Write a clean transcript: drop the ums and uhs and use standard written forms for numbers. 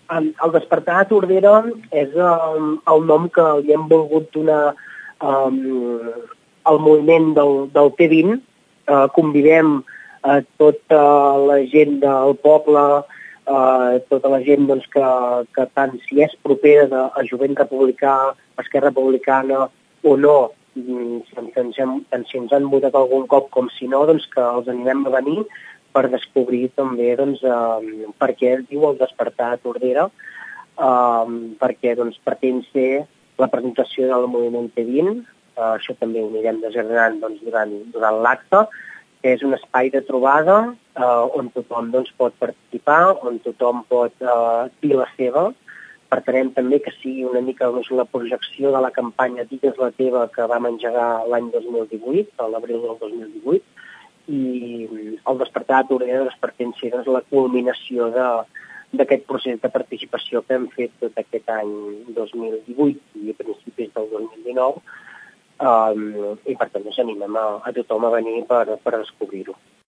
El Despertar de Tordera és el nom que li hem volgut donar al moviment del T20. Convidem a tota la gent del poble, tota la gent doncs, que tant si és propera a Jovent Republicà, a Esquerra Republicana o no, tant si ens han votat algun cop com si no, doncs que els animem a venir per descobrir també doncs, per què es diu el Despertar de Tordera, perquè doncs, pretén ser la presentació del moviment T20, això també ho anirem desgranant doncs, durant l'acte, que és un espai de trobada on tothom doncs, pot participar, on tothom pot dir la seva. Pretenem també que sigui una mica doncs, la projecció de la campanya Digues la teva que vam engegar l'any 2018, a l'abril del 2018, i el Despertar de Tordera pretén ser doncs, la culminació d'aquest procés de participació que hem fet tot aquest any 2018 i a principis del 2019, i per tant ens animem a tothom a venir per descobrir-ho.